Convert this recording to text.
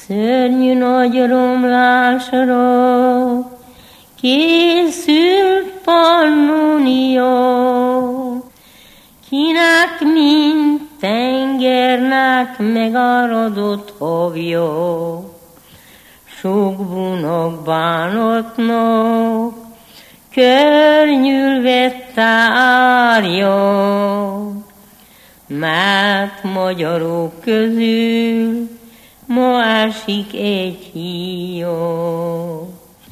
Szörnyű nagy romlásra készült Pannonia, kinek mint tengernek megáradott havja, sokbunak bánatnak környülvette árja, mert magyarok közül ma esik egy híja.